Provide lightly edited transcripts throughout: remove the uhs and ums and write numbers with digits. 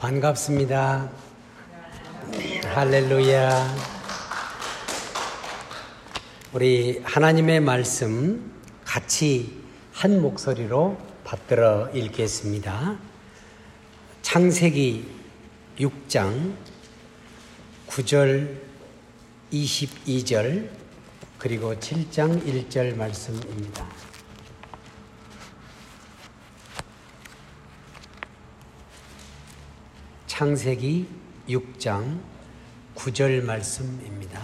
반갑습니다. 할렐루야. 우리 하나님의 말씀 같이 한 목소리로 받들어 읽겠습니다. 창세기 6장 9절 22절 그리고 7장 1절 말씀입니다. 창세기 6장 9절 말씀입니다.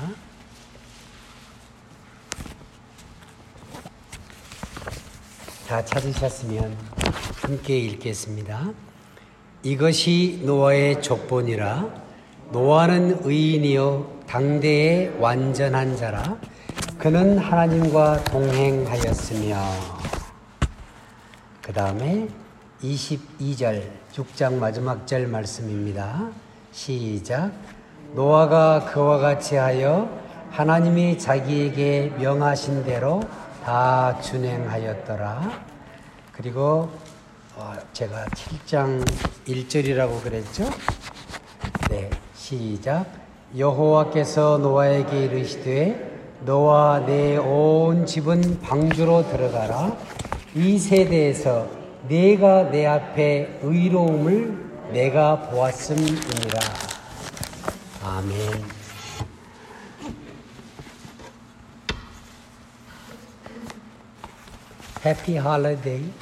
다 찾으셨으면 함께 읽겠습니다. 이것이 노아의 족본이라. 노아는 의인이요 당대의 완전한 자라. 그는 하나님과 동행하였으며. 그 다음에 22절 6장 마지막 절 말씀입니다. 시작. 노아가 그와 같이 하여 하나님이 자기에게 명하신 대로 다 준행하였더라. 그리고 제가 7장 1절이라고 그랬죠? 네, 시작. 여호와께서 노아에게 이르시되 너와 내 온 집은 방주로 들어가라. 이 세대에서 네가 내 앞에 의로움을 내가 보았음이니라. 아멘. 해피 홀리데이.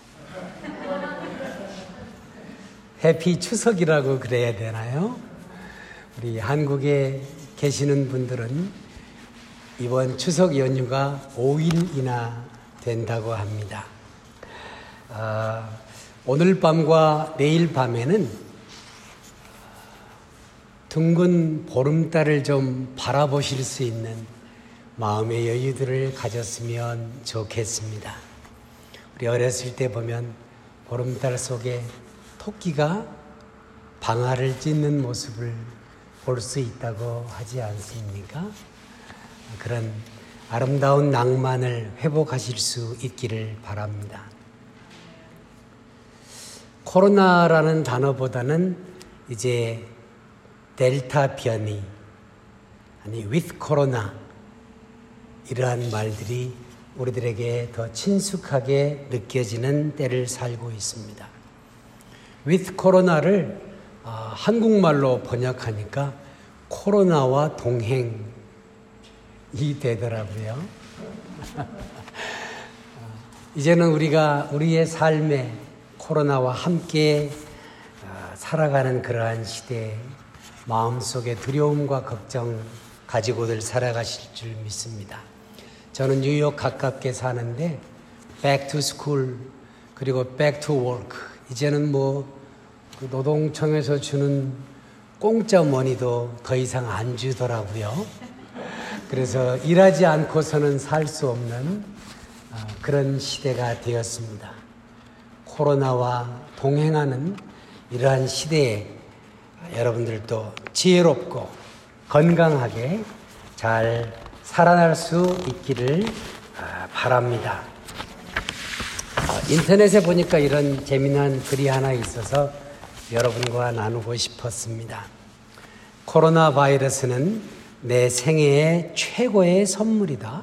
해피 추석이라고 그래야 되나요? 우리 한국에 계시는 분들은 이번 추석 연휴가 5일이나 된다고 합니다. 오늘 밤과 내일 밤에는 둥근 보름달을 좀 바라보실 수 있는 마음의 여유들을 가졌으면 좋겠습니다. 우리 어렸을 때 보면 보름달 속에 토끼가 방아를 찢는 모습을 볼 수 있다고 하지 않습니까? 그런 아름다운 낭만을 회복하실 수 있기를 바랍니다. 코로나라는 단어보다는 이제 델타 변이, 아니 with 코로나 이러한 말들이 우리들에게 더 친숙하게 느껴지는 때를 살고 있습니다. with 코로나를 한국말로 번역하니까 코로나와 동행이 되더라고요. 이제는 우리가 우리의 삶에 코로나와 함께 살아가는 그러한 시대에 마음속에 두려움과 걱정 가지고들 살아가실 줄 믿습니다. 저는 뉴욕 가깝게 사는데 back to school 그리고 back to work 이제는 그 노동청에서 주는 공짜 머니도 더 이상 안 주더라고요. 그래서 일하지 않고서는 살 수 없는 그런 시대가 되었습니다. 코로나와 동행하는 이러한 시대에 여러분들도 지혜롭고 건강하게 잘 살아날 수 있기를 바랍니다. 인터넷에 보니까 이런 재미난 글이 하나 있어서 여러분과 나누고 싶었습니다. 코로나 바이러스는 내 생애의 최고의 선물이다.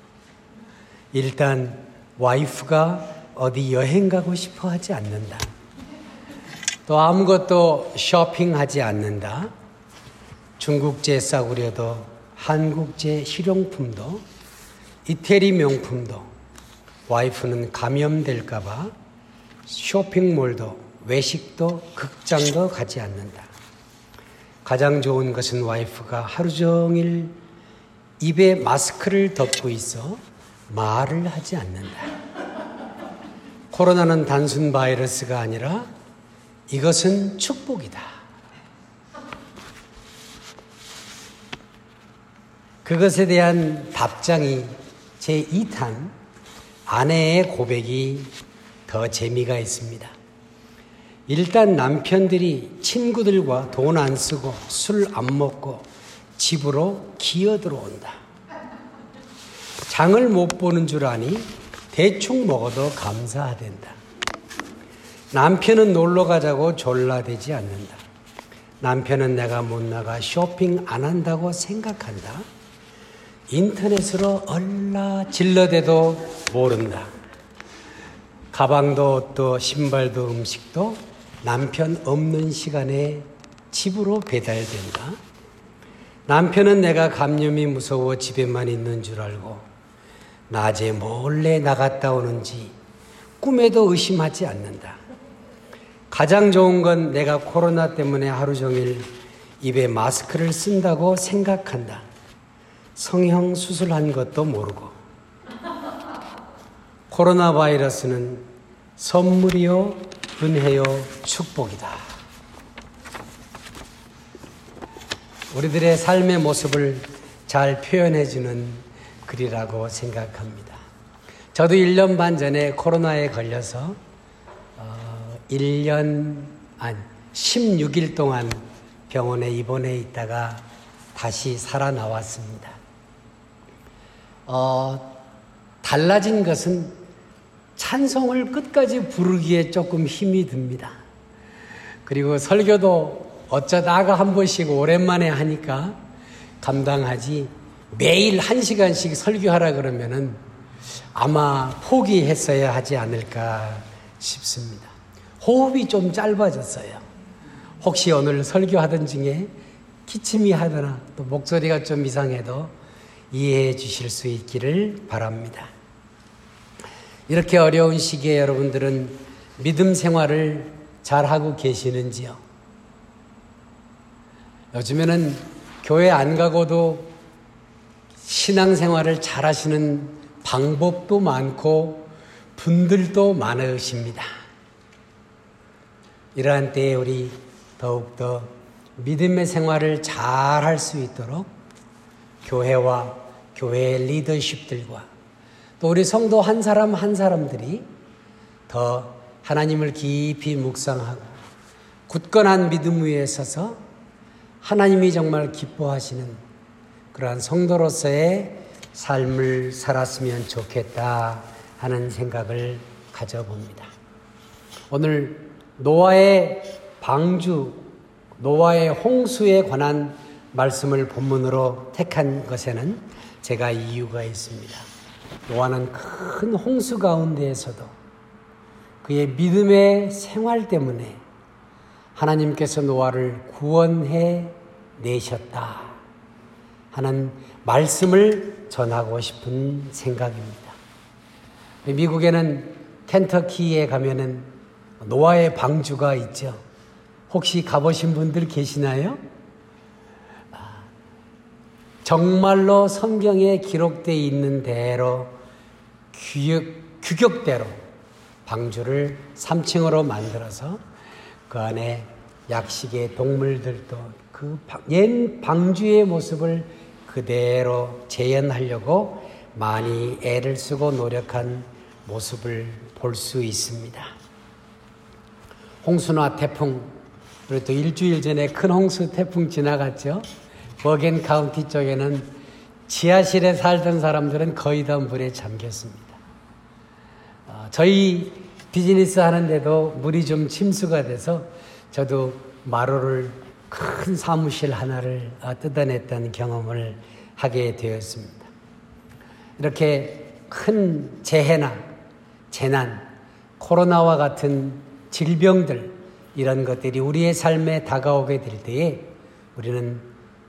일단 와이프가 어디 여행 가고 싶어 하지 않는다. 또 아무것도 쇼핑하지 않는다. 중국제 싸구려도 한국제 실용품도 이태리 명품도 와이프는 감염될까봐 쇼핑몰도 외식도 극장도 가지 않는다. 가장 좋은 것은 와이프가 하루 종일 입에 마스크를 덮고 있어 말을 하지 않는다. 코로나는 단순 바이러스가 아니라 이것은 축복이다. 그것에 대한 답장이 제2탄 아내의 고백이 더 재미가 있습니다. 일단 남편들이 친구들과 돈 안 쓰고 술 안 먹고 집으로 기어 들어온다. 장을 못 보는 줄 아니 대충 먹어도 감사하댄다. 남편은 놀러 가자고 졸라대지 않는다. 남편은 내가 못 나가 쇼핑 안 한다고 생각한다. 인터넷으로 얼라 질러대도 모른다. 가방도 옷도 신발도 음식도 남편 없는 시간에 집으로 배달된다. 남편은 내가 감염이 무서워 집에만 있는 줄 알고 낮에 몰래 나갔다 오는지 꿈에도 의심하지 않는다. 가장 좋은 건 내가 코로나 때문에 하루 종일 입에 마스크를 쓴다고 생각한다. 성형 수술한 것도 모르고. 코로나 바이러스는 선물이요, 은혜요, 축복이다. 우리들의 삶의 모습을 잘 표현해주는 글이라고 생각합니다. 저도 1년 반 전에 코로나에 걸려서 16일 동안 병원에 입원해 있다가 다시 살아나왔습니다. 달라진 것은 찬송을 끝까지 부르기에 조금 힘이 듭니다. 그리고 설교도 어쩌다가 한 번씩 오랜만에 하니까 감당하지, 매일 1시간씩 설교하라 그러면은 아마 포기했어야 하지 않을까 싶습니다. 호흡이 좀 짧아졌어요. 혹시 오늘 설교하던 중에 기침이 하거나 또 목소리가 좀 이상해도 이해해 주실 수 있기를 바랍니다. 이렇게 어려운 시기에 여러분들은 믿음 생활을 잘하고 계시는지요? 요즘에는 교회 안 가고도 신앙생활을 잘하시는 방법도 많고 분들도 많으십니다. 이러한 때에 우리 더욱더 믿음의 생활을 잘할 수 있도록 교회와 교회의 리더십들과 또 우리 성도 한 사람 한 사람들이 더 하나님을 깊이 묵상하고 굳건한 믿음 위에 서서 하나님이 정말 기뻐하시는 그러한 성도로서의 삶을 살았으면 좋겠다 하는 생각을 가져봅니다. 오늘 노아의 방주, 노아의 홍수에 관한 말씀을 본문으로 택한 것에는 제가 이유가 있습니다. 노아는 큰 홍수 가운데에서도 그의 믿음의 생활 때문에 하나님께서 노아를 구원해 내셨다 하는 말씀을 전하고 싶은 생각입니다. 미국에는 켄터키에 가면은 노아의 방주가 있죠. 혹시 가보신 분들 계시나요? 정말로 성경에 기록되어 있는 대로 규격대로 방주를 3층으로 만들어서 그 안에 약식의 동물들도 그 옛 방주의 모습을 그대로 재현하려고 많이 애를 쓰고 노력한 모습을 볼 수 있습니다. 홍수나 태풍, 그리고 또 일주일 전에 큰 홍수 태풍 지나갔죠. 버겐 카운티 쪽에는 지하실에 살던 사람들은 거의 다 물에 잠겼습니다. 저희 비즈니스 하는데도 물이 좀 침수가 돼서 저도 마루를 큰 사무실 하나를 뜯어냈던 경험을 하게 되었습니다. 이렇게 큰 재해나 재난, 코로나와 같은 질병들, 이런 것들이 우리의 삶에 다가오게 될 때에 우리는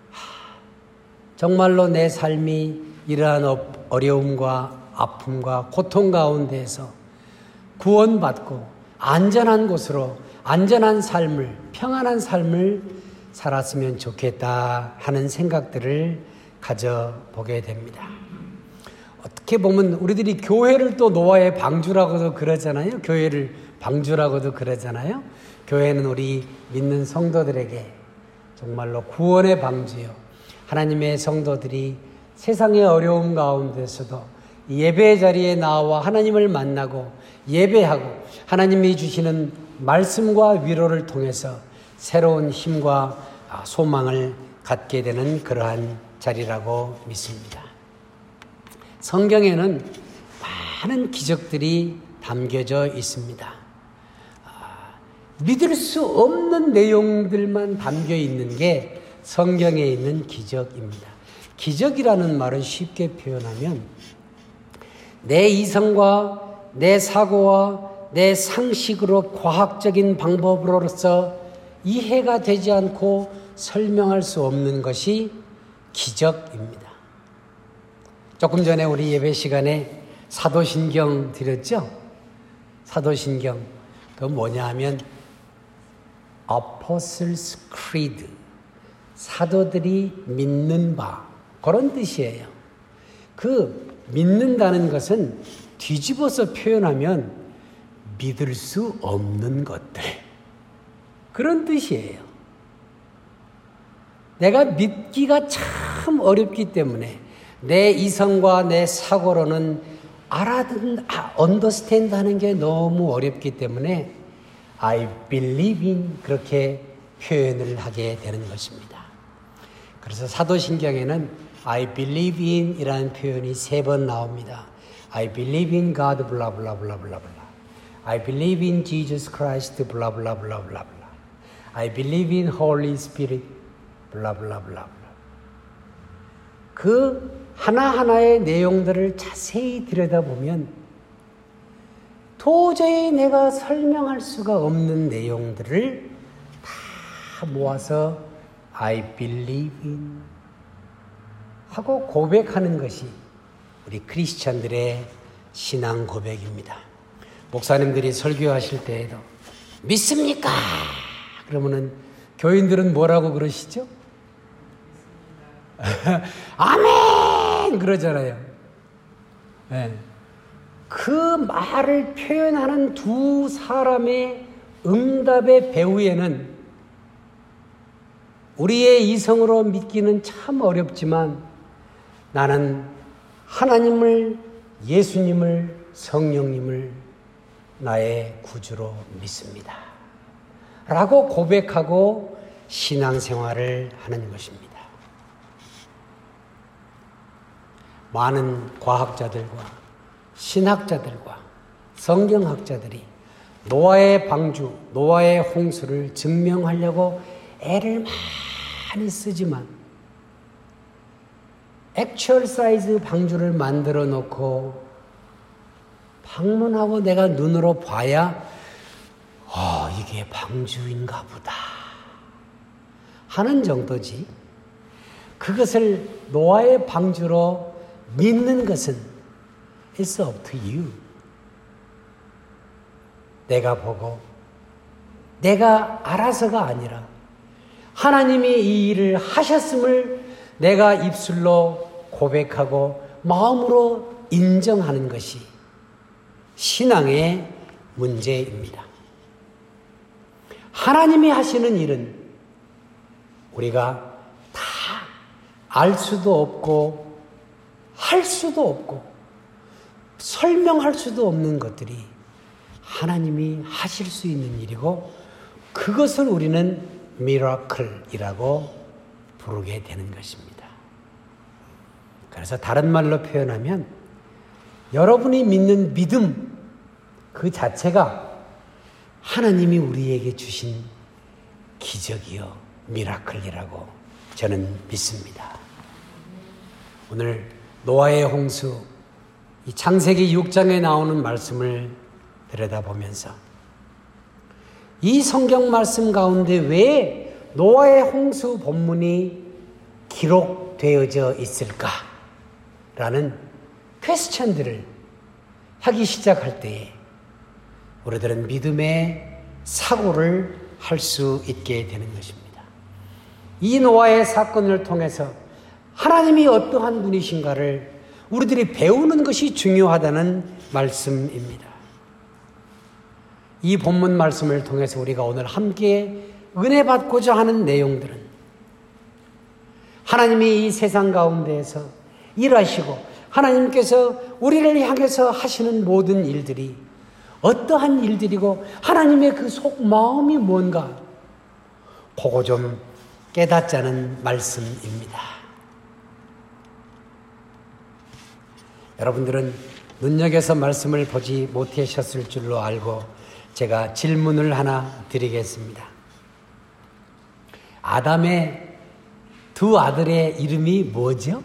정말로 내 삶이 이러한 어려움과 아픔과 고통 가운데에서 구원받고 안전한 곳으로 안전한 삶을, 평안한 삶을 살았으면 좋겠다 하는 생각들을 가져보게 됩니다. 어떻게 보면 우리들이 교회를 또 노아의 방주라고도 그러잖아요. 교회를 방주라고도 그러잖아요. 교회는 우리 믿는 성도들에게 정말로 구원의 방주요. 하나님의 성도들이 세상의 어려움 가운데서도 예배 자리에 나와 하나님을 만나고 예배하고 하나님이 주시는 말씀과 위로를 통해서 새로운 힘과 소망을 갖게 되는 그러한 자리라고 믿습니다. 성경에는 많은 기적들이 담겨져 있습니다. 믿을 수 없는 내용들만 담겨 있는 게 성경에 있는 기적입니다. 기적이라는 말은 쉽게 표현하면 내 이성과 내 사고와 내 상식으로 과학적인 방법으로서 이해가 되지 않고 설명할 수 없는 것이 기적입니다. 조금 전에 우리 예배 시간에 사도신경 드렸죠? 사도신경 그 뭐냐 하면 Apostles' Creed, 사도들이 믿는 바, 그런 뜻이에요. 그 믿는다는 것은 뒤집어서 표현하면 믿을 수 없는 것들, 그런 뜻이에요. 내가 믿기가 참 어렵기 때문에 내 이성과 내 사고로는 understand 하는 게 너무 어렵기 때문에 I believe in 그렇게 표현을 하게 되는 것입니다. 그래서 사도신경에는 I believe in 이라는 표현이 3번 나옵니다. I believe in God blah blah blah blah blah. I believe in Jesus Christ blah blah blah blah blah. I believe in Holy Spirit blah blah blah blah. 그 하나하나의 내용들을 자세히 들여다보면 도저히 내가 설명할 수가 없는 내용들을 다 모아서 I believe in 하고 고백하는 것이 우리 크리스찬들의 신앙 고백입니다. 목사님들이 설교하실 때에도 믿습니까? 그러면은 교인들은 뭐라고 그러시죠? 아멘! 그러잖아요. 네. 그 말을 표현하는 두 사람의 응답의 배후에는 우리의 이성으로 믿기는 참 어렵지만 나는 하나님을, 예수님을, 성령님을 나의 구주로 믿습니다. 라고 고백하고 신앙생활을 하는 것입니다. 많은 과학자들과 신학자들과 성경학자들이 노아의 방주, 노아의 홍수를 증명하려고 애를 많이 쓰지만 액츄얼 사이즈 방주를 만들어 놓고 방문하고 내가 눈으로 봐야 이게 방주인가 보다 하는 정도지, 그것을 노아의 방주로 믿는 것은 It's up to you. 내가 보고 내가 알아서가 아니라 하나님이 이 일을 하셨음을 내가 입술로 고백하고 마음으로 인정하는 것이 신앙의 문제입니다. 하나님이 하시는 일은 우리가 다 알 수도 없고 할 수도 없고 설명할 수도 없는 것들이 하나님이 하실 수 있는 일이고 그것을 우리는 미라클이라고 부르게 되는 것입니다. 그래서 다른 말로 표현하면 여러분이 믿는 믿음 그 자체가 하나님이 우리에게 주신 기적이요 미라클이라고 저는 믿습니다. 오늘 노아의 홍수, 이 창세기 6장에 나오는 말씀을 들여다보면서 이 성경 말씀 가운데 왜 노아의 홍수 본문이 기록되어져 있을까라는 퀘스천들을 하기 시작할 때에 우리들은 믿음의 사고를 할 수 있게 되는 것입니다. 이 노아의 사건을 통해서 하나님이 어떠한 분이신가를 우리들이 배우는 것이 중요하다는 말씀입니다. 이 본문 말씀을 통해서 우리가 오늘 함께 은혜 받고자 하는 내용들은 하나님이 이 세상 가운데에서 일하시고 하나님께서 우리를 향해서 하시는 모든 일들이 어떠한 일들이고 하나님의 그 속마음이 뭔가 그거 좀 깨닫자는 말씀입니다. 여러분들은 눈여겨서 말씀을 보지 못하셨을 줄로 알고 제가 질문을 하나 드리겠습니다. 아담의 두 아들의 이름이 뭐죠?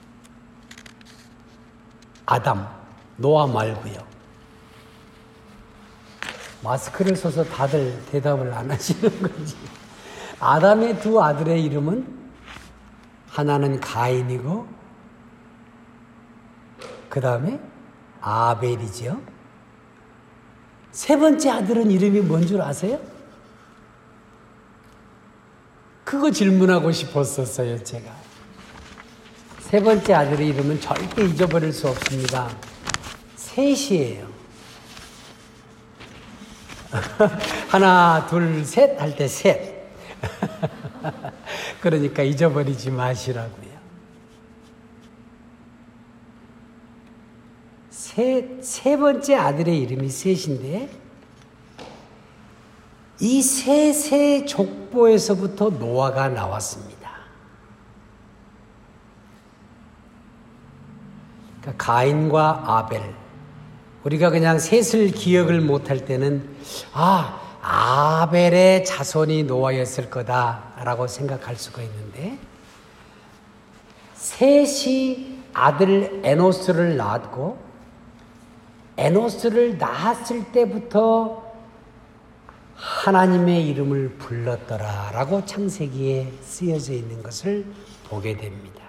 아담, 노아 말고요. 마스크를 써서 다들 대답을 안 하시는 거지. 아담의 두 아들의 이름은 하나는 가인이고 그 다음에 아벨이죠. 세 번째 아들은 이름이 뭔 줄 아세요? 그거 질문하고 싶었었어요, 제가. 세 번째 아들의 이름은 절대 잊어버릴 수 없습니다. 셋이에요. 하나, 둘, 셋 할 때 셋. 그러니까 잊어버리지 마시라고요. 세 번째 아들의 이름이 셋인데 이 셋의 족보에서부터 노아가 나왔습니다. 그러니까 가인과 아벨. 우리가 그냥 셋을 기억을 못할 때는 아벨의 자손이 노아였을 거다라고 생각할 수가 있는데 셋이 아들 에노스를 낳았고 에노스를 낳았을 때부터 하나님의 이름을 불렀더라라고 창세기에 쓰여져 있는 것을 보게 됩니다.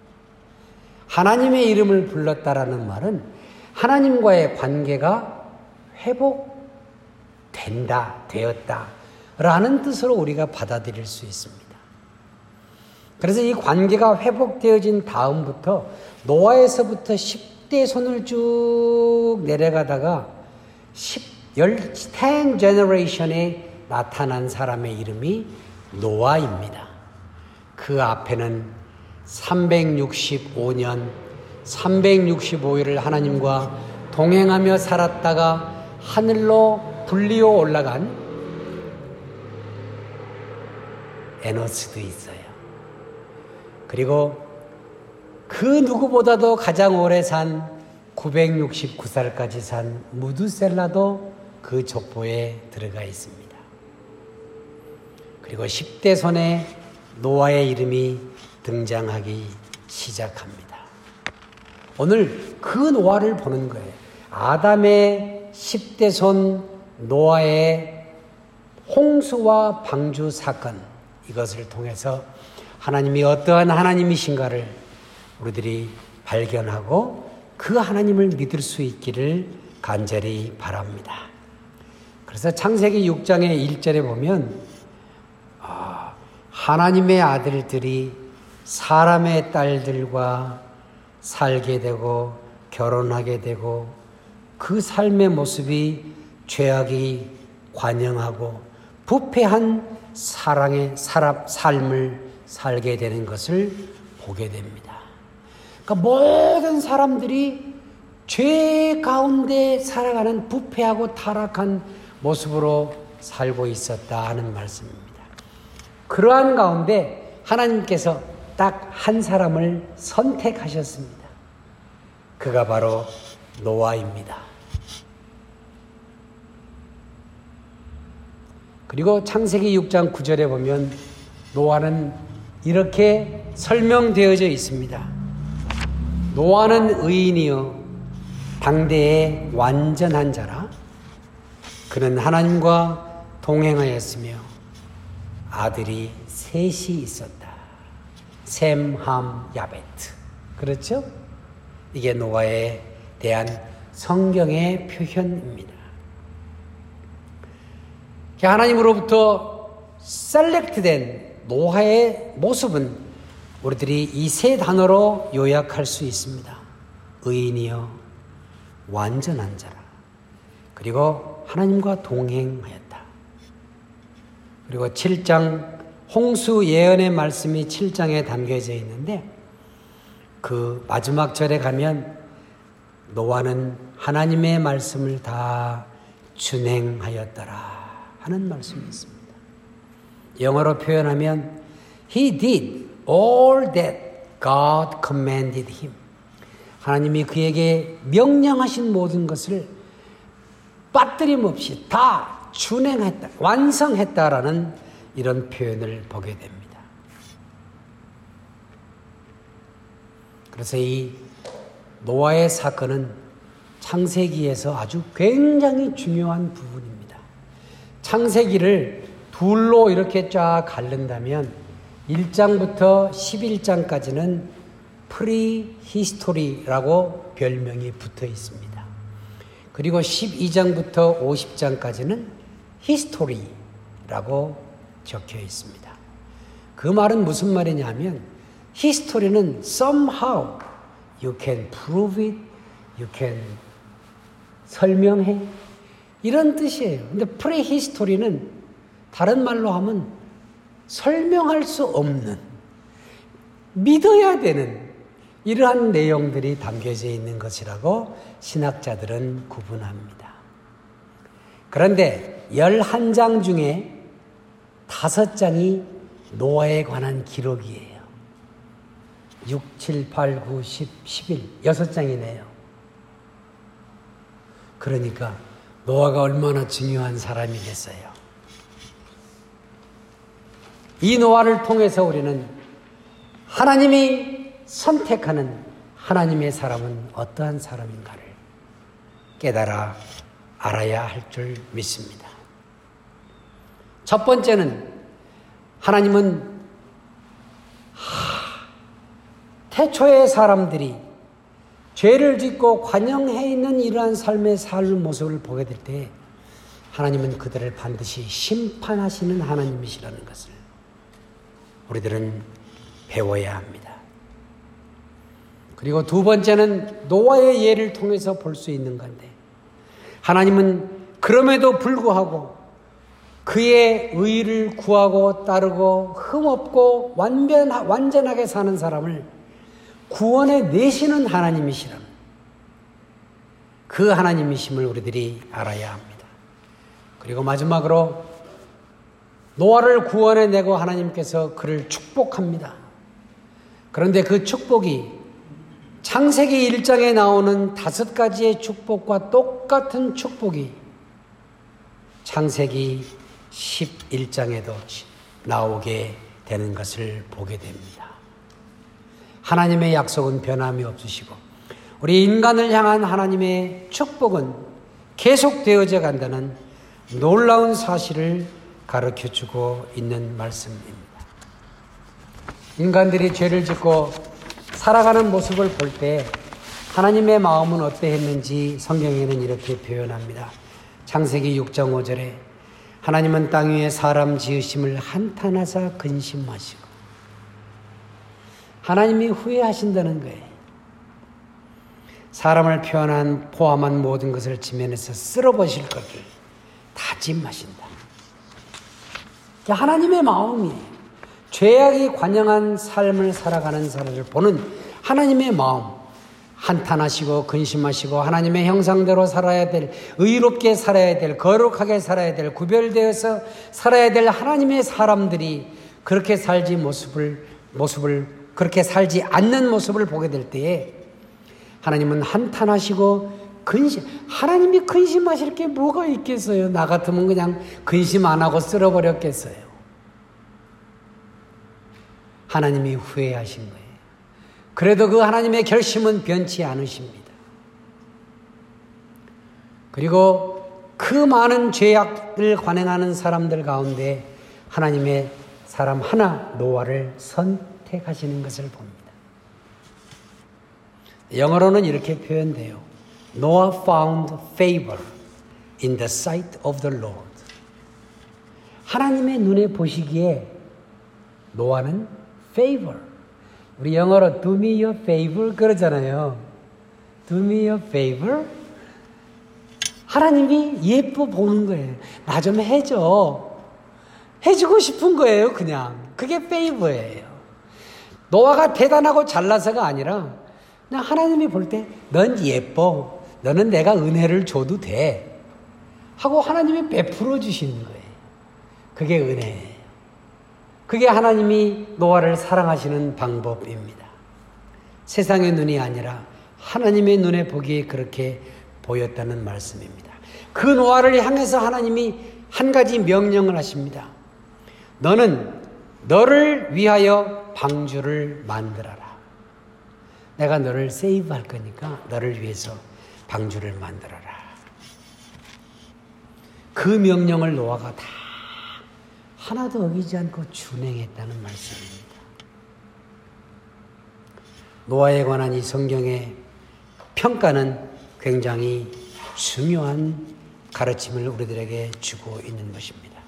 하나님의 이름을 불렀다라는 말은 하나님과의 관계가 되었다라는 뜻으로 우리가 받아들일 수 있습니다. 그래서 이 관계가 회복되어진 다음부터 노아에서부터 10대 손을 쭉 내려가다가 10 generation에 나타난 사람의 이름이 노아입니다. 그 앞에는 365년 365일을 하나님과 동행하며 살았다가 하늘로 불리어 올라간 에노스도 있어요. 그리고 그 누구보다도 가장 오래 산 969살까지 산 무두셀라도 그 족보에 들어가 있습니다. 그리고 10대 손에 노아의 이름이 등장하기 시작합니다. 오늘 그 노아를 보는 거예요. 아담의 10대 손 노아의 홍수와 방주 사건, 이것을 통해서 하나님이 어떠한 하나님이신가를 우리들이 발견하고 그 하나님을 믿을 수 있기를 간절히 바랍니다. 그래서 창세기 6장의 1절에 보면 하나님의 아들들이 사람의 딸들과 살게 되고 결혼하게 되고 그 삶의 모습이 죄악이 관영하고 부패한 사랑의 삶을 살게 되는 것을 보게 됩니다. 그러니까 모든 사람들이 죄 가운데 살아가는 부패하고 타락한 모습으로 살고 있었다 하는 말씀입니다. 그러한 가운데 하나님께서 딱 한 사람을 선택하셨습니다. 그가 바로 노아입니다. 그리고 창세기 6장 9절에 보면 노아는 이렇게 설명되어져 있습니다. 노아는 의인이요 당대의 완전한 자라. 그는 하나님과 동행하였으며 아들이 셋이 있었다. 셈, 함, 야베트. 그렇죠? 이게 노아에 대한 성경의 표현입니다. 하나님으로부터 셀렉트된 노아의 모습은 우리들이 이 세 단어로 요약할 수 있습니다. 의인이요 완전한 자라. 그리고 하나님과 동행하였다. 그리고 7장 홍수 예언의 말씀이 7장에 담겨져 있는데 그 마지막 절에 가면 노아는 하나님의 말씀을 다 준행하였더라 하는 말씀이 있습니다. 영어로 표현하면 He did all that God commanded him. 하나님이 그에게 명령하신 모든 것을 빠뜨림 없이 다 준행했다, 완성했다라는 이런 표현을 보게 됩니다. 그래서 이 노아의 사건은 창세기에서 아주 굉장히 중요한 부분입니다. 창세기를 둘로 이렇게 쫙 갈른다면 1장부터 11장까지는 프리히스토리라고 별명이 붙어 있습니다. 그리고 12장부터 50장까지는 히스토리라고 적혀 있습니다. 그 말은 무슨 말이냐면 히스토리는 somehow you can prove it, you can 설명해 이런 뜻이에요. 근데 프리히스토리는 다른 말로 하면 설명할 수 없는, 믿어야 되는 이러한 내용들이 담겨져 있는 것이라고 신학자들은 구분합니다. 그런데 11장 중에 5장이 노아에 관한 기록이에요. 6, 7, 8, 9, 10, 11, 6장이네요. 그러니까 노아가 얼마나 중요한 사람이겠어요. 이 노아를 통해서 우리는 하나님이 선택하는 하나님의 사람은 어떠한 사람인가를 깨달아 알아야 할 줄 믿습니다. 첫 번째는 하나님은 태초의 사람들이 죄를 짓고 관영해 있는 이러한 삶의 삶 모습을 보게 될 때 하나님은 그들을 반드시 심판하시는 하나님이시라는 것을 우리들은 배워야 합니다. 그리고 두 번째는 노아의 예를 통해서 볼 수 있는 건데 하나님은 그럼에도 불구하고 그의 의를 구하고 따르고 흠없고 완전하게 사는 사람을 구원해 내시는 하나님이시라. 그 하나님이심을 우리들이 알아야 합니다. 그리고 마지막으로 노아를 구원해 내고 하나님께서 그를 축복합니다. 그런데 그 축복이 창세기 1장에 나오는 5가지의 축복과 똑같은 축복이 창세기 11장에도 나오게 되는 것을 보게 됩니다. 하나님의 약속은 변함이 없으시고 우리 인간을 향한 하나님의 축복은 계속되어져 간다는 놀라운 사실을 가르쳐주고 있는 말씀입니다. 인간들이 죄를 짓고 살아가는 모습을 볼 때 하나님의 마음은 어떠했는지 성경에는 이렇게 표현합니다. 창세기 6장 5절에 하나님은 땅 위에 사람 지으심을 한탄하사 근심하시고 하나님이 후회하신다는 거예요. 사람을 포함한 모든 것을 지면에서 쓸어버릴 것을 다짐하신다. 하나님의 마음이에요. 죄악이 관영한 삶을 살아가는 사람을 보는 하나님의 마음, 한탄하시고 근심하시고 하나님의 형상대로 살아야 될, 의롭게 살아야 될, 거룩하게 살아야 될, 구별되어서 살아야 될 하나님의 사람들이 그렇게 그렇게 살지 않는 모습을 보게 될 때에 하나님은 한탄하시고 하나님이 근심하실 게 뭐가 있겠어요? 나 같으면 그냥 근심 안 하고 쓸어버렸겠어요. 하나님이 후회하신 거예요. 그래도 그 하나님의 결심은 변치 않으십니다. 그리고 그 많은 죄악을 관행하는 사람들 가운데 하나님의 사람 하나 노아를 선택하시는 것을 봅니다. 영어로는 이렇게 표현돼요. Noah found favor in the sight of the Lord. 하나님의 눈에 보시기에 노아는 favor. 우리 영어로 do me a favor 그러잖아요. do me a favor. 하나님이 예뻐 보는 거예요. 나 좀 해줘. 해주고 싶은 거예요, 그냥. 그게 favor예요. 노아가 대단하고 잘나서가 아니라 그냥 하나님이 볼 때 넌 예뻐. 너는 내가 은혜를 줘도 돼. 하고 하나님이 베풀어 주시는 거예요. 그게 은혜예요. 그게 하나님이 노아를 사랑하시는 방법입니다. 세상의 눈이 아니라 하나님의 눈에 보기에 그렇게 보였다는 말씀입니다. 그 노아를 향해서 하나님이 한 가지 명령을 하십니다. 너는 너를 위하여 방주를 만들어라. 내가 너를 세이브할 거니까 너를 위해서 방주를 만들어라. 그 명령을 노아가 다 하나도 어기지 않고 준행했다는 말씀입니다. 노아에 관한 이 성경의 평가는 굉장히 중요한 가르침을 우리들에게 주고 있는 것입니다.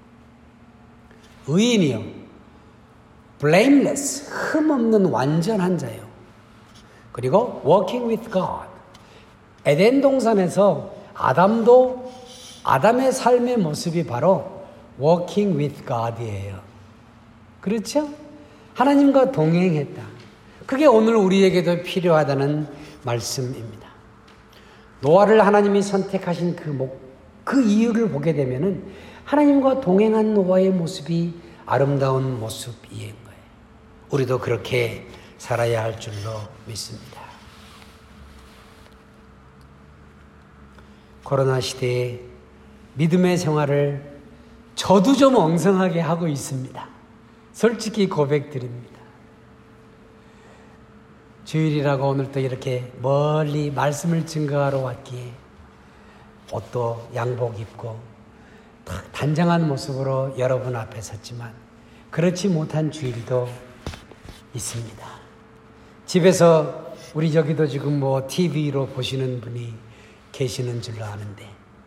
의인이요, blameless, 흠없는 완전한 자요. 그리고 working with God. 에덴 동산에서 아담의 삶의 모습이 바로 working with God이에요. 그렇죠? 하나님과 동행했다. 그게 오늘 우리에게도 필요하다는 말씀입니다. 노아를 하나님이 선택하신 그 이유를 보게 되면은 하나님과 동행한 노아의 모습이 아름다운 모습인 거예요. 우리도 그렇게 살아야 할 줄로 믿습니다. 코로나 시대에 믿음의 생활을 저도 좀 엉성하게 하고 있습니다. 솔직히 고백드립니다. 주일이라고 오늘 또 이렇게 멀리 말씀을 증거하러 왔기에 옷도 양복 입고 단정한 모습으로 여러분 앞에 섰지만 그렇지 못한 주일도 있습니다. 집에서 우리 여기도 지금 TV로 보시는 분이 계시는 줄로 아는데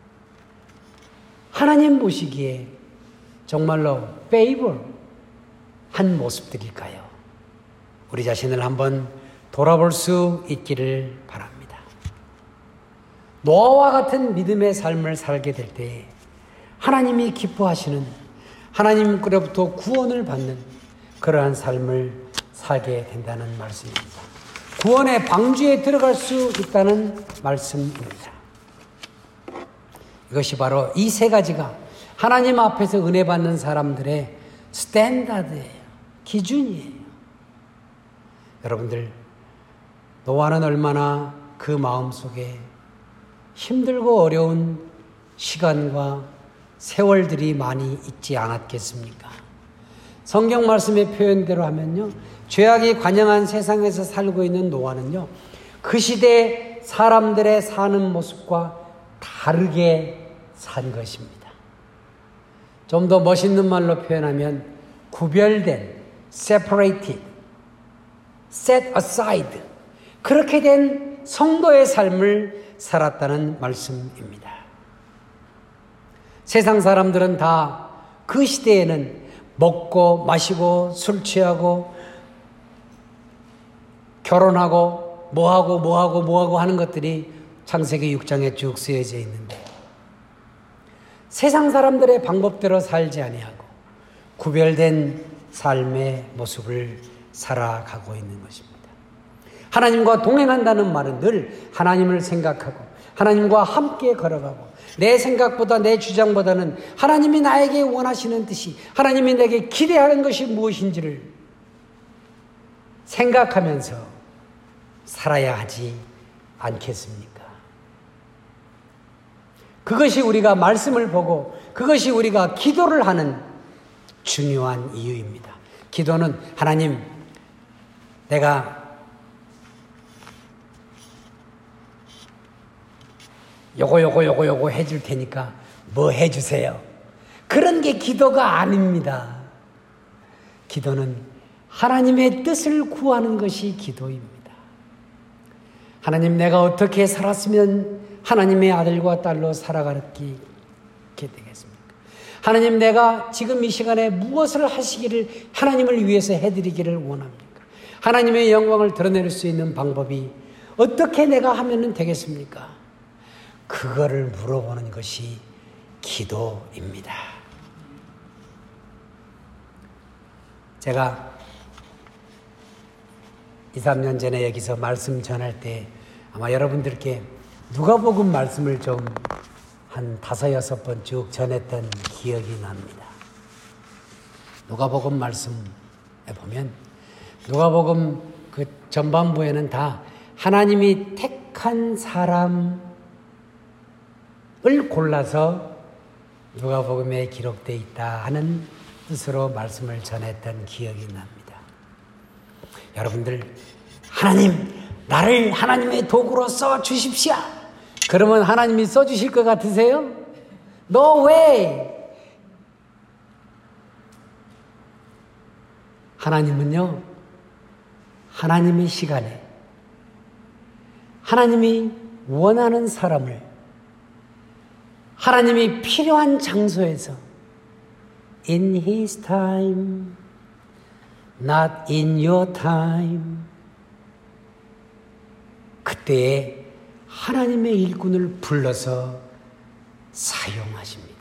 하나님 보시기에 정말로 페이버한 모습들일까요? 우리 자신을 한번 돌아볼 수 있기를 바랍니다. 노아와 같은 믿음의 삶을 살게 될 때 하나님이 기뻐하시는, 하나님께로부터 구원을 받는 그러한 삶을 살게 된다는 말씀입니다. 구원의 방주에 들어갈 수 있다는 말씀입니다. 이것이 바로 이 세 가지가 하나님 앞에서 은혜 받는 사람들의 스탠다드예요. 기준이에요. 여러분들, 노아는 얼마나 그 마음속에 힘들고 어려운 시간과 세월들이 많이 있지 않았겠습니까? 성경 말씀의 표현대로 하면요, 죄악이 관영한 세상에서 살고 있는 노아는요, 그 시대 사람들의 사는 모습과 다르게 산 것입니다. 좀 더 멋있는 말로 표현하면 구별된, separated, set aside, 그렇게 된 성도의 삶을 살았다는 말씀입니다. 세상 사람들은 다 그 시대에는 먹고 마시고 술 취하고 결혼하고 뭐하고 하는 것들이 창세기 6장에 쭉 쓰여져 있는데 세상 사람들의 방법대로 살지 아니하고 구별된 삶의 모습을 살아가고 있는 것입니다. 하나님과 동행한다는 말은 늘 하나님을 생각하고 하나님과 함께 걸어가고 내 생각보다 내 주장보다는 하나님이 나에게 원하시는 뜻이, 하나님이 내게 기대하는 것이 무엇인지를 생각하면서 살아야 하지 않겠습니까? 그것이 우리가 말씀을 보고 그것이 우리가 기도를 하는 중요한 이유입니다. 기도는 하나님, 내가 요거 해줄 테니까 뭐 해주세요. 그런 게 기도가 아닙니다. 기도는 하나님의 뜻을 구하는 것이 기도입니다. 하나님, 내가 어떻게 살았으면 하나님의 아들과 딸로 살아가게 되겠습니까? 하나님, 내가 지금 이 시간에 무엇을 하시기를 하나님을 위해서 해드리기를 원합니까? 하나님의 영광을 드러낼 수 있는 방법이 어떻게 내가 하면 되겠습니까? 그거를 물어보는 것이 기도입니다. 제가 2, 3년 전에 여기서 말씀 전할 때 아마 여러분들께 누가복음 말씀을 좀 한 5, 6번 쭉 전했던 기억이 납니다. 누가복음 말씀에 보면 누가복음 그 전반부에는 다 하나님이 택한 사람 골라서 누가복음에 기록되어 있다 하는 뜻으로 말씀을 전했던 기억이 납니다. 여러분들, 하나님, 나를 하나님의 도구로 써주십시오. 그러면 하나님이 써주실 것 같으세요? No way! 하나님은요, 하나님의 시간에 하나님이 원하는 사람을 하나님이 필요한 장소에서 in His time, not in your time, 그때에 하나님의 일꾼을 불러서 사용하십니다.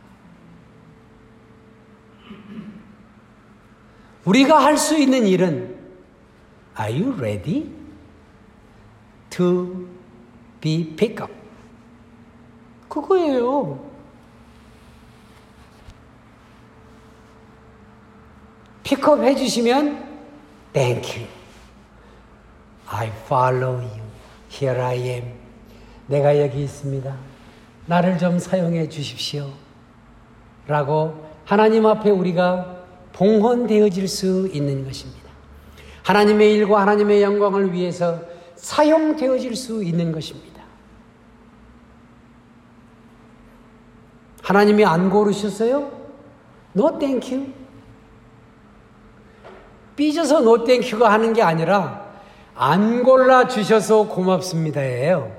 우리가 할 수 있는 일은 Are you ready to be picked up? 그거예요. 픽업 해주시면 Thank you. I follow you. Here I am. 내가 여기 있습니다. 나를 좀 사용해 주십시오. 라고 하나님 앞에 우리가 봉헌되어질 수 있는 것입니다. 하나님의 일과 하나님의 영광을 위해서 사용되어질 수 있는 것입니다. 하나님이 안 고르셨어요? No thank you. 삐져서 no thank you가 하는 게 아니라 안 골라주셔서 고맙습니다예요.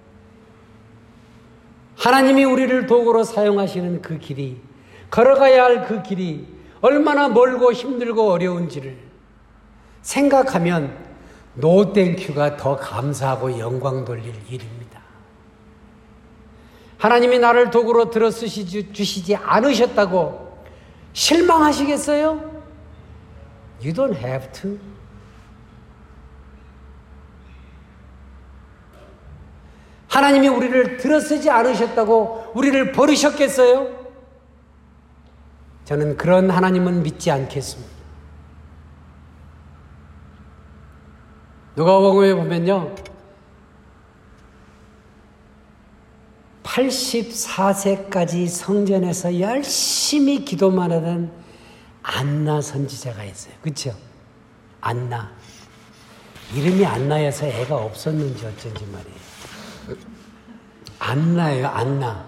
하나님이 우리를 도구로 사용하시는 그 길이, 걸어가야 할 그 길이 얼마나 멀고 힘들고 어려운지를 생각하면 노 땡큐가 더 감사하고 영광 돌릴 일입니다. 하나님이 나를 도구로 들어 주시지 않으셨다고 실망하시겠어요? You don't have to. 하나님이 우리를 들어쓰지 않으셨다고 우리를 버리셨겠어요? 저는 그런 하나님은 믿지 않겠습니다. 누가복음에 보면요, 84세까지 성전에서 열심히 기도만 하던 안나 선지자가 있어요. 그렇죠? 안나. 이름이 안나여서 애가 없었는지 어쩐지 말이에요. 안나예요, 안나.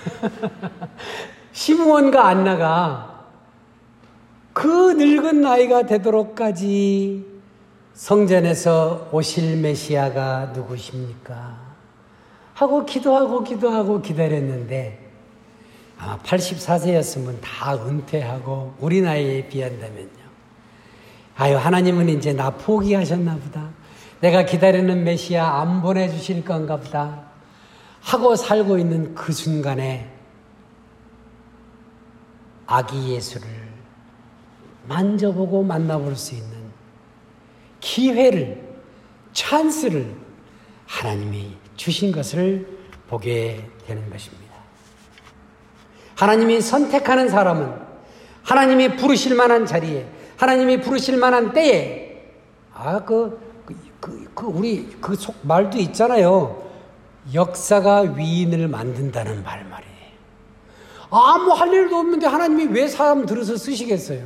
시므온과 안나가 그 늙은 나이가 되도록까지 성전에서 오실 메시아가 누구십니까? 하고 기도하고 기다렸는데 아마 84세였으면 다 은퇴하고 우리 나이에 비한다면요. 아유, 하나님은 이제 나 포기하셨나 보다. 내가 기다리는 메시아 안 보내주실 건가 보다. 하고 살고 있는 그 순간에 아기 예수를 만져보고 만나볼 수 있는 기회를, 찬스를 하나님이 주신 것을 보게 되는 것입니다. 하나님이 선택하는 사람은 하나님이 부르실 만한 자리에, 하나님이 부르실 만한 때에, 우리 말도 있잖아요. 역사가 위인을 만든다는 말이에요. 아무 할 일도 없는데 하나님이 왜 사람 들어서 쓰시겠어요?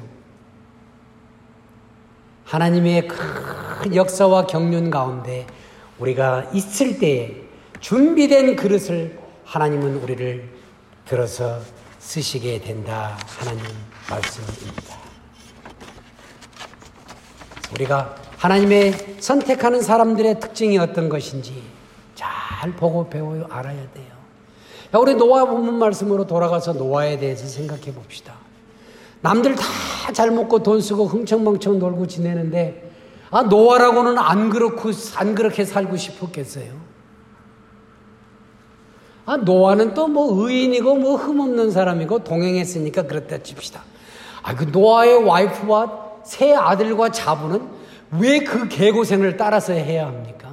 하나님의 큰 역사와 경륜 가운데 우리가 있을 때에 준비된 그릇을 하나님은 우리를 들어서 쓰시게 된다 하는 말씀입니다. 우리가 하나님의 선택하는 사람들의 특징이 어떤 것인지 잘 보고 배워 알아야 돼요. 우리 노아 본문 말씀으로 돌아가서 노아에 대해서 생각해 봅시다. 남들 다 잘 먹고 돈 쓰고 흥청망청 놀고 지내는데 노아라고는 안 그렇게 살고 싶었겠어요. 노아는 또 의인이고 흠없는 사람이고 동행했으니까 그렇다 칩시다. 그 노아의 와이프와 세 아들과 자부는 왜 그 개고생을 따라서 해야 합니까?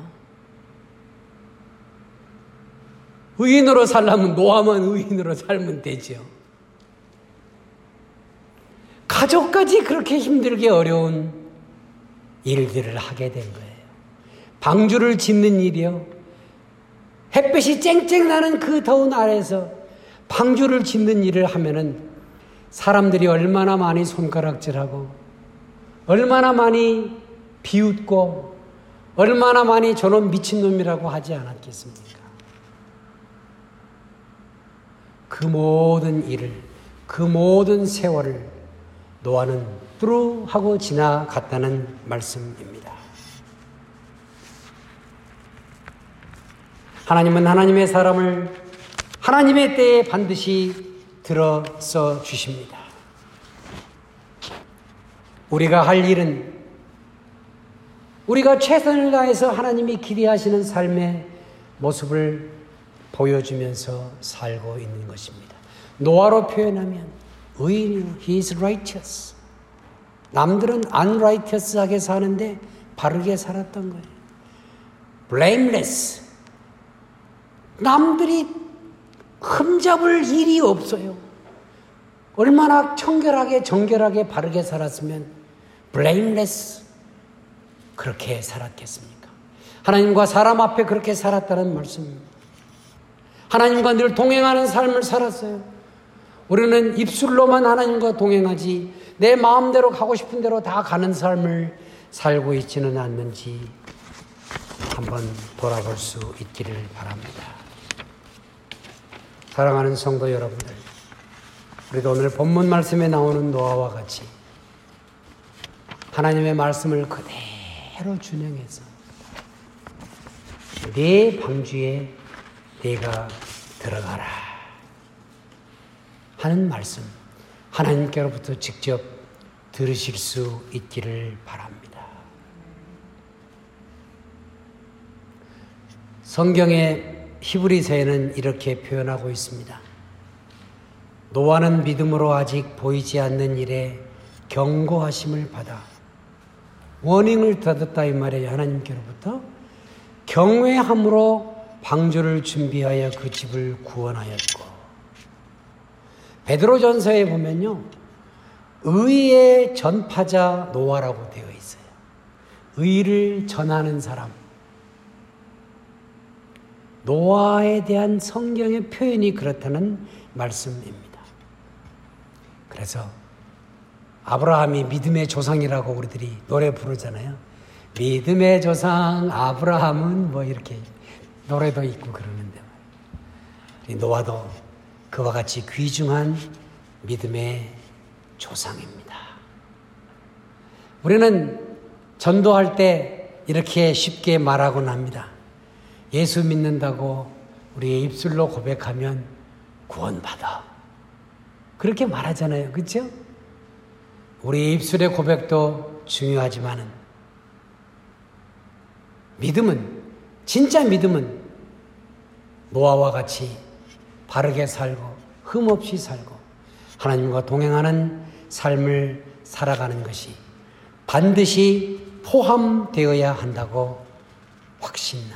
의인으로 살려면 노아만 의인으로 살면 되죠. 가족까지 그렇게 힘들게 어려운 일들을 하게 된 거예요. 방주를 짓는 일이요. 햇볕이 쨍쨍 나는 그 더운 아래에서 방주를 짓는 일을 하면은 사람들이 얼마나 많이 손가락질하고 얼마나 많이 비웃고 얼마나 많이 저놈 미친놈이라고 하지 않았겠습니까? 그 모든 일을, 그 모든 세월을 노아는 뚜루 하고 지나갔다는 말씀입니다. 하나님은 하나님의 사람을 하나님의 때에 반드시 들어서 주십니다. 우리가 할 일은 우리가 최선을 다해서 하나님이 기대하시는 삶의 모습을 보여주면서 살고 있는 것입니다. 노아로 표현하면 의인이요, he is righteous. 남들은 unrighteous하게 사는데 바르게 살았던 거예요. blameless. 남들이 흠잡을 일이 없어요. 얼마나 청결하게 정결하게 바르게 살았으면 blameless 그렇게 살았겠습니까? 하나님과 사람 앞에 그렇게 살았다는 말씀입니다. 하나님과 늘 동행하는 삶을 살았어요. 우리는 입술로만 하나님과 동행하지 내 마음대로 가고 싶은 대로 다 가는 삶을 살고 있지는 않는지 한번 돌아볼 수 있기를 바랍니다. 사랑하는 성도 여러분들, 우리도 오늘 본문 말씀에 나오는 노아와 같이 하나님의 말씀을 그대로 준행해서 네 방주에 네가 들어가라 하는 말씀, 하나님께로부터 직접 들으실 수 있기를 바랍니다. 성경의 히브리서에는 이렇게 표현하고 있습니다. 노아는 믿음으로 아직 보이지 않는 일에 경고하심을 받아 워닝을 받았다 이 말이에요. 하나님께로부터 경외함으로 방주를 준비하여 그 집을 구원하였고, 베드로전서에 보면요, 의의 전파자 노아라고 되어 있어요. 의를 전하는 사람. 노아에 대한 성경의 표현이 그렇다는 말씀입니다. 그래서 아브라함이 믿음의 조상이라고 우리들이 노래 부르잖아요. 믿음의 조상 아브라함은 뭐 이렇게 노래도 있고 그러는데 노아도 그와 같이 귀중한 믿음의 조상입니다. 우리는 전도할 때 이렇게 쉽게 말하곤 합니다. 예수 믿는다고 우리의 입술로 고백하면 구원받아. 그렇게 말하잖아요. 그렇죠? 우리의 입술의 고백도 중요하지만은 믿음은, 진짜 믿음은 노아와 같이 바르게 살고 흠없이 살고 하나님과 동행하는 삶을 살아가는 것이 반드시 포함되어야 한다고 확신합니다.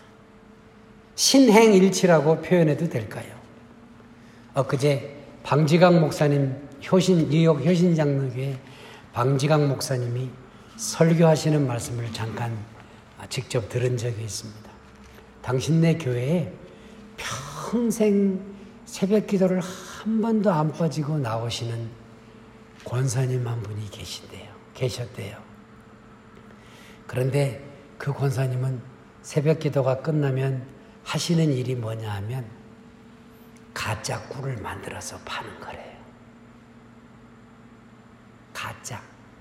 신행일치라고 표현해도 될까요? 엊그제 방지강 목사님, 뉴욕 효신장로교회 방지강 목사님이 설교하시는 말씀을 잠깐 직접 들은 적이 있습니다. 당신네 교회에 평생 새벽 기도를 한 번도 안 빠지고 나오시는 권사님 한 분이 계셨대요. 그런데 그 권사님은 새벽 기도가 끝나면 하시는 일이 뭐냐 하면 가짜 꿀을 만들어서 파는 거래요. 가짜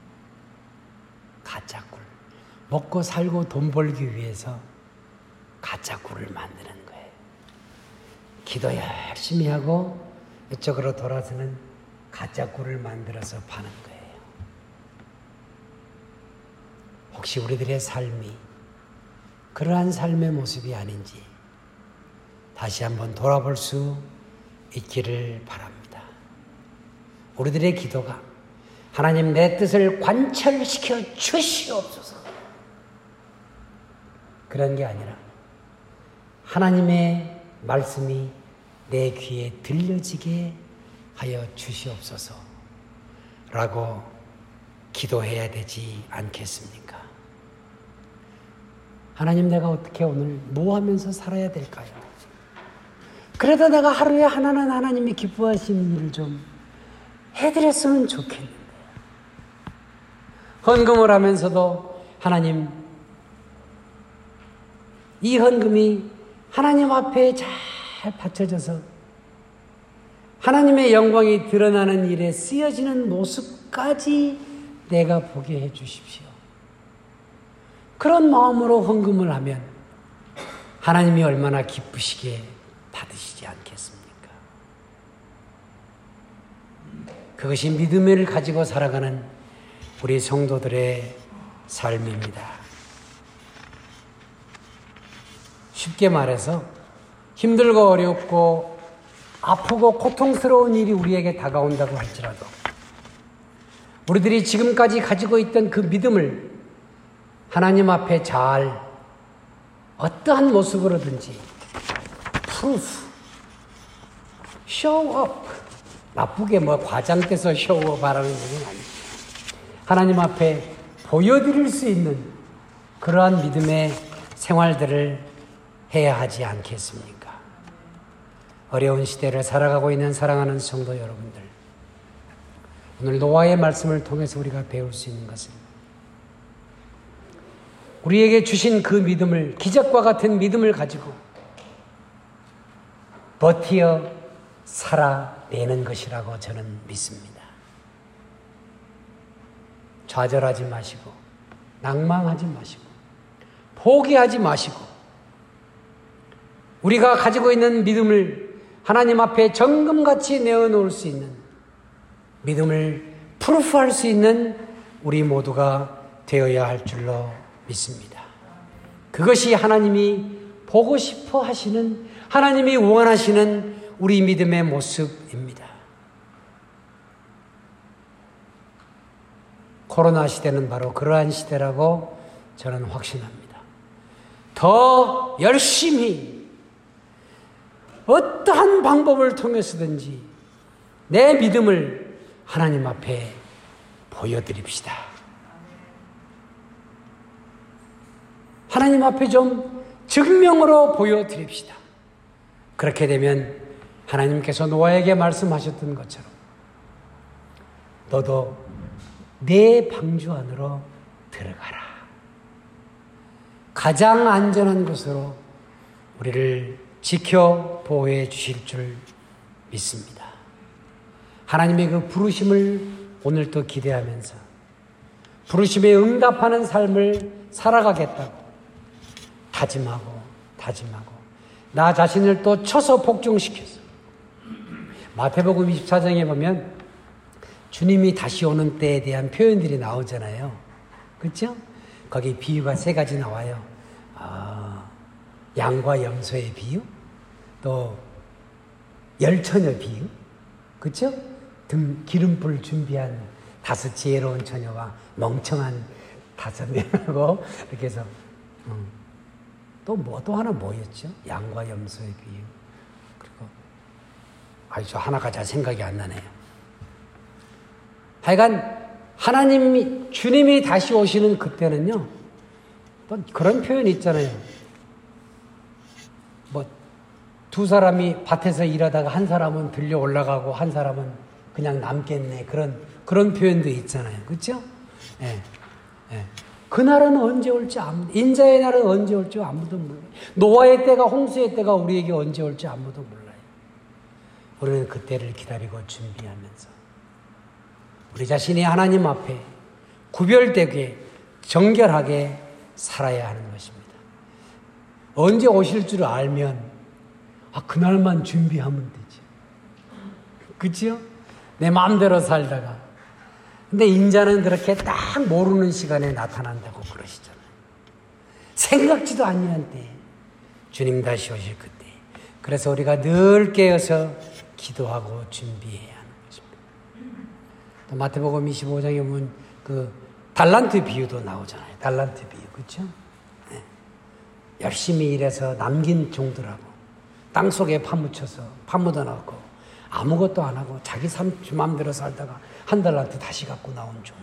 꿀. 먹고 살고 돈 벌기 위해서 가짜 꿀을 만드는 거예요. 기도 열심히 하고 이쪽으로 돌아서는 가짜 꿀을 만들어서 파는 거예요. 혹시 우리들의 삶이 그러한 삶의 모습이 아닌지 다시 한번 돌아볼 수 있기를 바랍니다. 우리들의 기도가 하나님 내 뜻을 관철시켜 주시옵소서 그런 게 아니라 하나님의 말씀이 내 귀에 들려지게 하여 주시옵소서 라고 기도해야 되지 않겠습니까? 하나님, 내가 어떻게 오늘 뭐 하면서 살아야 될까요? 그래도 내가 하루에 하나는 하나님이 기뻐하시는 일을 좀 해드렸으면 좋겠는데. 헌금을 하면서도 하나님, 이 헌금이 하나님 앞에 잘 바쳐져서 하나님의 영광이 드러나는 일에 쓰여지는 모습까지 내가 보게 해 주십시오. 그런 마음으로 헌금을 하면 하나님이 얼마나 기쁘시게 받으시지 않겠습니까? 그것이 믿음을 가지고 살아가는 우리 성도들의 삶입니다. 쉽게 말해서 힘들고 어렵고 아프고 고통스러운 일이 우리에게 다가온다고 할지라도 우리들이 지금까지 가지고 있던 그 믿음을 하나님 앞에 잘 어떠한 모습으로든지 proof, show up, 나쁘게 과장돼서 show up 하라는 얘기는 아니에요. 하나님 앞에 보여드릴 수 있는 그러한 믿음의 생활들을 해야 하지 않겠습니까? 어려운 시대를 살아가고 있는 사랑하는 성도 여러분들, 오늘 노아의 말씀을 통해서 우리가 배울 수 있는 것은 우리에게 주신 그 믿음을, 기적과 같은 믿음을 가지고 버티어 살아내는 것이라고 저는 믿습니다. 좌절하지 마시고 낭망하지 마시고 포기하지 마시고 우리가 가지고 있는 믿음을 하나님 앞에 정금같이 내어놓을 수 있는 믿음을 프루프할 수 있는 우리 모두가 되어야 할 줄로 믿습니다. 그것이 하나님이 보고 싶어 하시는, 하나님이 원하시는 우리 믿음의 모습입니다. 코로나 시대는 바로 그러한 시대라고 저는 확신합니다. 더 열심히 어떠한 방법을 통해서든지 내 믿음을 하나님 앞에 보여드립시다. 하나님 앞에 좀 증명으로 보여드립시다. 그렇게 되면 하나님께서 노아에게 말씀하셨던 것처럼 너도 내 방주 안으로 들어가라. 가장 안전한 곳으로 우리를 지켜 보호해 주실 줄 믿습니다. 하나님의 그 부르심을 오늘 또 기대하면서 부르심에 응답하는 삶을 살아가겠다고 다짐하고 나 자신을 또 쳐서 복종시켜서 마태복음 24장에 보면 주님이 다시 오는 때에 대한 표현들이 나오잖아요. 그렇죠? 거기 비유가 3가지 나와요. 양과 염소의 비유, 또 열처녀 비유, 그렇죠? 기름불 준비한 5 지혜로운 처녀와 멍청한 5명하고 이렇게 해서 또 하나 뭐였죠? 양과 염소의 비유. 그리고 저 하나가 잘 생각이 안 나네요. 하여간 하나님이, 주님이 다시 오시는 그때는요, 또 그런 표현이 있잖아요. 2 사람이 밭에서 일하다가 한 사람은 들려 올라가고 한 사람은 그냥 남겠네. 그런 표현도 있잖아요. 그렇죠? 예. 그날은 언제 올지 인자의 날은 언제 올지 아무도 몰라요. 노아의 때가, 홍수의 때가 우리에게 언제 올지 아무도 몰라요. 우리는 그때를 기다리고 준비하면서 우리 자신이 하나님 앞에 구별되게 정결하게 살아야 하는 것입니다. 언제 오실 줄 알면 그날만 준비하면 되지. 그렇죠? 내 마음대로 살다가. 근데 인자는 그렇게 딱 모르는 시간에 나타난다고 그러시잖아요. 생각지도 아니한 때에 주님 다시 오실 그때. 그래서 우리가 늘 깨어서 기도하고 준비해야 하는 것입니다. 또 마태복음 25장에 보면 그 달란트 비유도 나오잖아요. 달란트 비유. 그렇죠? 네. 열심히 일해서 남긴 종들하고 땅속에 파묻어 넣고 아무것도 안 하고 자기 마음대로 살다가 1 달란트 다시 갖고 나온 종.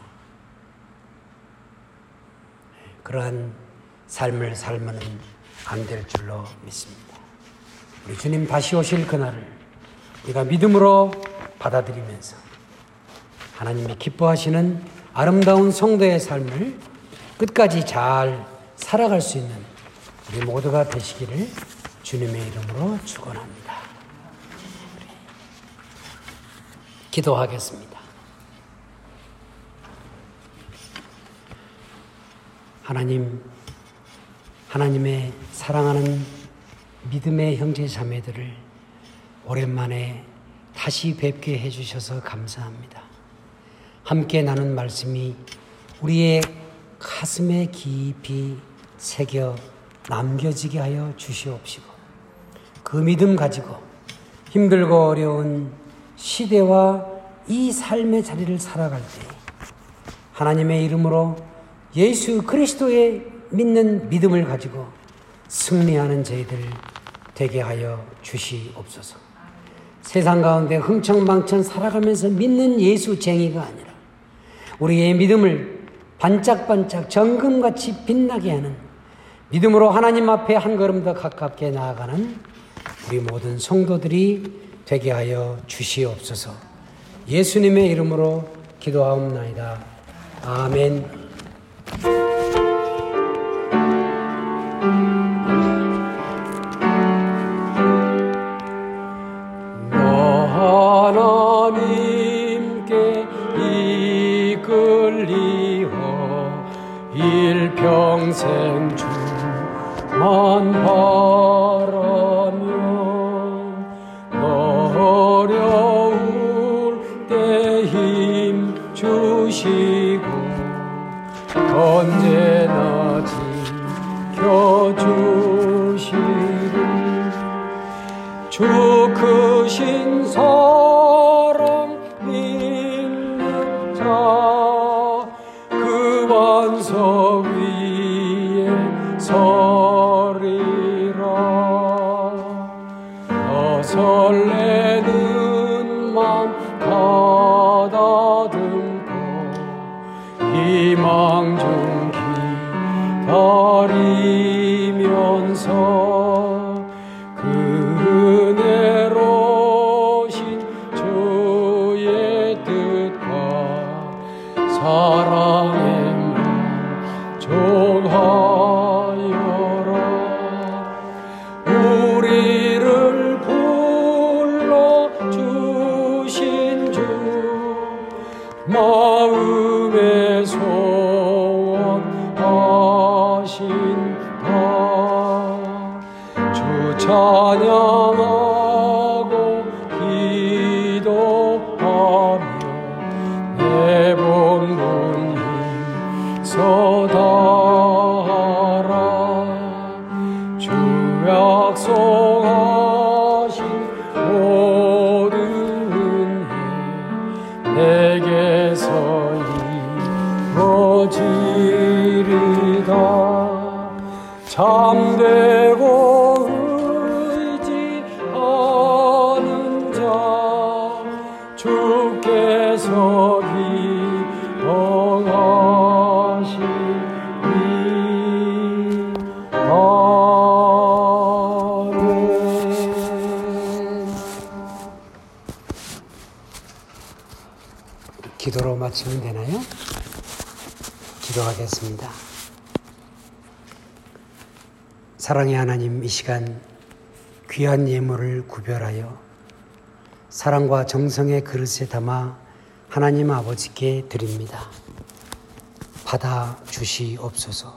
그러한 삶을 살면 안 될 줄로 믿습니다. 우리 주님 다시 오실 그날을 우리가 믿음으로 받아들이면서 하나님이 기뻐하시는 아름다운 성도의 삶을 끝까지 잘 살아갈 수 있는 우리 모두가 되시기를 주님의 이름으로 축원합니다. 기도하겠습니다. 하나님의 사랑하는 믿음의 형제 자매들을 오랜만에 다시 뵙게 해주셔서 감사합니다. 함께 나눈 말씀이 우리의 가슴에 깊이 새겨 남겨지게 하여 주시옵시고 그 믿음 가지고 힘들고 어려운 시대와 이 삶의 자리를 살아갈 때 하나님의 이름으로 예수 그리스도의 믿는 믿음을 가지고 승리하는 저희들 되게 하여 주시옵소서. 세상 가운데 흥청망청 살아가면서 믿는 예수쟁이가 아니라 우리의 믿음을 반짝반짝 정금같이 빛나게 하는 믿음으로 하나님 앞에 한 걸음 더 가깝게 나아가는 우리 모든 성도들이 되게 하여 주시옵소서. 예수님의 이름으로 기도하옵나이다. 아멘. 하나님께 이끌리어 일평생 주만 바라며 어려울 때 힘 주시고 언제나 지켜주시리 주 크신 사랑 믿는 자 그 반석 위에 서리라 너 설레는 맘 가다듬고 희망 중 기다리면서 은혜로신 주의 뜻과 사랑의 맘 종하여라 우리를 불러주신 주 마음의 소원하신다 주 찬양하고 기도하며 내 본분 힘써다하라 주 약속하신 모든 은혜 내게서 이루어지리다 참되고 의지하는 자 주께서 기뻐하시리 아멘. 기도로 마치면 되나요? 기도하겠습니다. 사랑의 하나님, 이 시간 귀한 예물을 구별하여 사랑과 정성의 그릇에 담아 하나님 아버지께 드립니다. 받아 주시옵소서.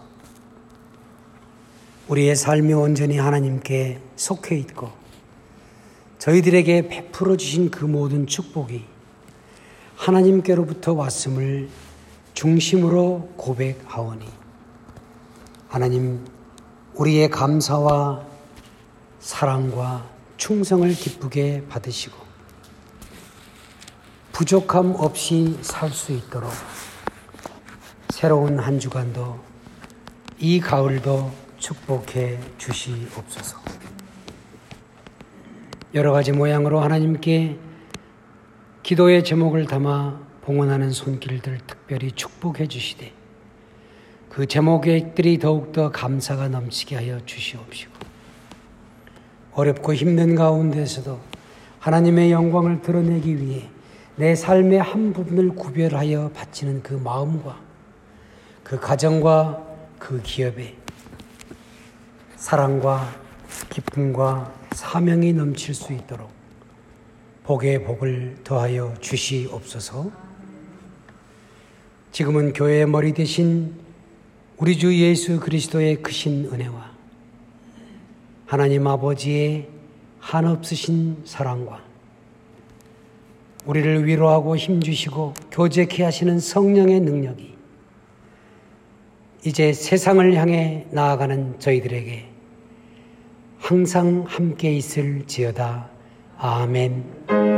우리의 삶이 온전히 하나님께 속해 있고 저희들에게 베풀어 주신 그 모든 축복이 하나님께로부터 왔음을 중심으로 고백하오니 하나님, 우리의 감사와 사랑과 충성을 기쁘게 받으시고 부족함 없이 살 수 있도록 새로운 한 주간도 이 가을도 축복해 주시옵소서. 여러 가지 모양으로 하나님께 기도의 제목을 담아 봉헌하는 손길들 특별히 축복해 주시되 그 제목들이 더욱더 감사가 넘치게 하여 주시옵시고 어렵고 힘든 가운데서도 하나님의 영광을 드러내기 위해 내 삶의 한 부분을 구별하여 바치는 그 마음과 그 가정과 그 기업에 사랑과 기쁨과 사명이 넘칠 수 있도록 복에 복을 더하여 주시옵소서. 지금은 교회의 머리 대신 우리 주 예수 그리스도의 크신 은혜와 하나님 아버지의 한없으신 사랑과 우리를 위로하고 힘주시고 교제케 하시는 성령의 능력이 이제 세상을 향해 나아가는 저희들에게 항상 함께 있을지어다. 아멘.